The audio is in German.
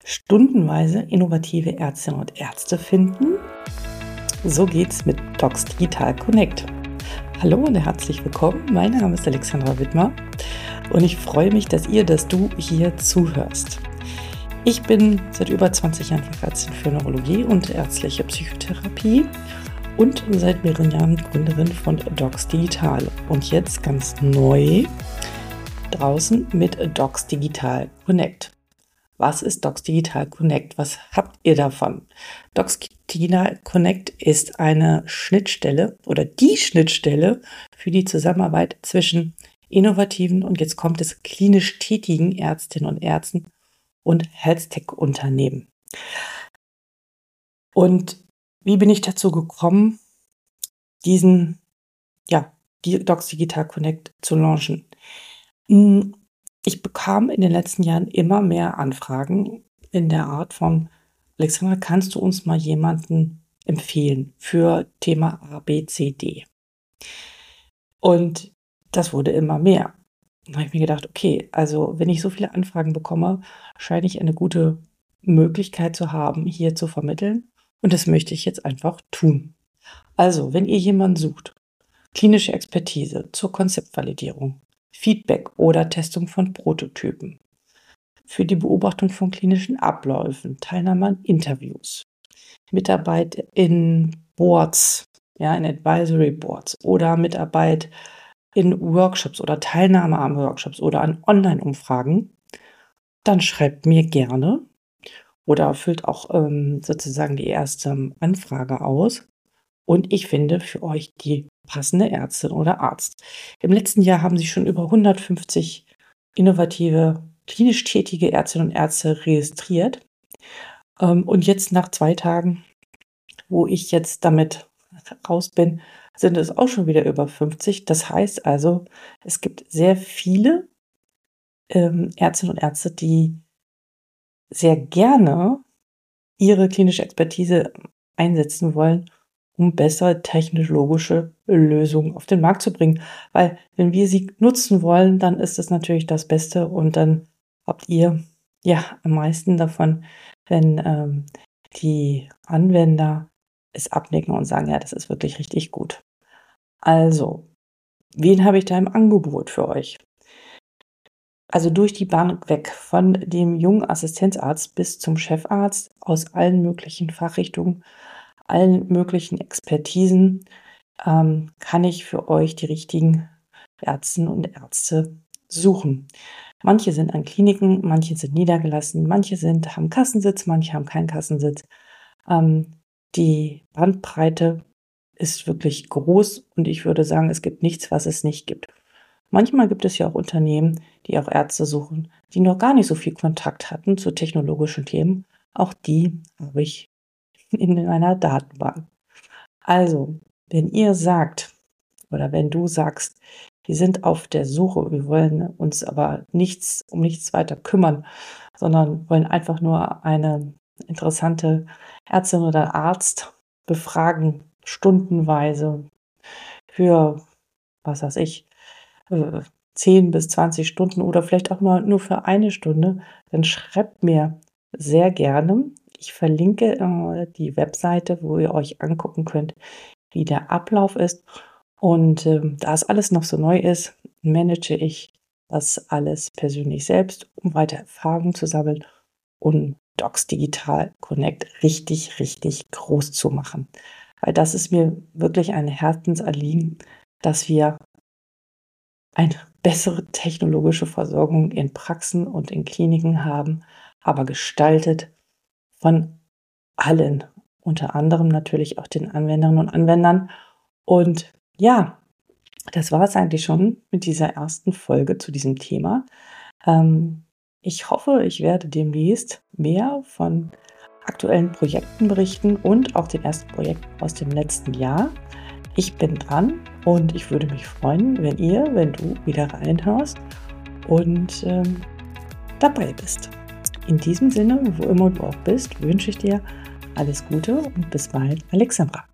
Stundenweise innovative Ärztinnen und Ärzte finden? So geht's mit Docs Digital Connect. Hallo und herzlich willkommen. Mein Name ist Alexandra Wittmer und ich freue mich, dass du hier zuhörst. Ich bin seit über 20 Jahren Fachärztin für Neurologie und ärztliche Psychotherapie und seit mehreren Jahren Gründerin von Docs Digital und jetzt ganz neu draußen mit Docs Digital Connect. Was ist Docs Digital Connect? Was habt ihr davon? Docs Digital Connect ist eine Schnittstelle oder die Schnittstelle für die Zusammenarbeit zwischen innovativen und jetzt kommt es klinisch tätigen Ärztinnen und Ärzten und Health-Tech-Unternehmen. Und wie bin ich dazu gekommen, die Docs Digital Connect zu launchen? Ich bekam in den letzten Jahren immer mehr Anfragen in der Art von: Alexandra, kannst du uns mal jemanden empfehlen für Thema A, B, C, D? Und das wurde immer mehr. Dann habe ich mir gedacht, okay, also wenn ich so viele Anfragen bekomme, scheine ich eine gute Möglichkeit zu haben, hier zu vermitteln. Und das möchte ich jetzt einfach tun. Also, wenn ihr jemanden sucht, klinische Expertise zur Konzeptvalidierung, Feedback oder Testung von Prototypen, für die Beobachtung von klinischen Abläufen, Teilnahme an Interviews, Mitarbeit in Boards, in Advisory Boards oder Mitarbeit in Workshops oder Teilnahme an Workshops oder an Online-Umfragen, dann schreibt mir gerne oder füllt auch sozusagen die erste Anfrage aus und ich finde für euch die passende Ärztin oder Arzt. Im letzten Jahr haben sich schon über 150 innovative, klinisch tätige Ärztinnen und Ärzte registriert. Und jetzt nach 2 Tagen, wo ich jetzt damit raus bin, sind es auch schon wieder über 50. Das heißt also, es gibt sehr viele Ärztinnen und Ärzte, die sehr gerne ihre klinische Expertise einsetzen wollen, um besser technologische Lösungen auf den Markt zu bringen. Weil wenn wir sie nutzen wollen, dann ist das natürlich das Beste und dann habt ihr am meisten davon, wenn die Anwender es abnicken und sagen, ja, das ist wirklich richtig gut. Also, wen habe ich da im Angebot für euch? Also durch die Bank weg, von dem jungen Assistenzarzt bis zum Chefarzt aus allen möglichen Fachrichtungen, allen möglichen Expertisen, kann ich für euch die richtigen Ärztinnen und Ärzte suchen. Manche sind an Kliniken, manche sind niedergelassen, manche haben Kassensitz, manche haben keinen Kassensitz. Die Bandbreite ist wirklich groß und ich würde sagen, es gibt nichts, was es nicht gibt. Manchmal gibt es ja auch Unternehmen, die auch Ärzte suchen, die noch gar nicht so viel Kontakt hatten zu technologischen Themen. Auch die habe ich in meiner Datenbank. Also, wenn ihr sagt oder wenn du sagst, wir sind auf der Suche, wir wollen uns aber um nichts weiter kümmern, sondern wollen einfach nur eine interessante Ärztin oder Arzt befragen, stundenweise für, was weiß ich, 10 bis 20 Stunden oder vielleicht auch mal nur für eine Stunde, dann schreibt mir sehr gerne. Ich verlinke die Webseite, wo ihr euch angucken könnt, wie der Ablauf ist. Und da es alles noch so neu ist, manage ich das alles persönlich selbst, um weiter Erfahrungen zu sammeln und Docs Digital Connect richtig, richtig groß zu machen. Weil das ist mir wirklich ein Herzensanliegen, dass wir eine bessere technologische Versorgung in Praxen und in Kliniken haben, aber gestaltet von allen, unter anderem natürlich auch den Anwenderinnen und Anwendern. Und ja, das war es eigentlich schon mit dieser ersten Folge zu diesem Thema. Ich hoffe, ich werde demnächst mehr von aktuellen Projekten berichten und auch den ersten Projekten aus dem letzten Jahr. Ich bin dran und ich würde mich freuen, wenn du wieder reinhörst und dabei bist. In diesem Sinne, wo immer du auch bist, wünsche ich dir alles Gute und bis bald, Alexandra.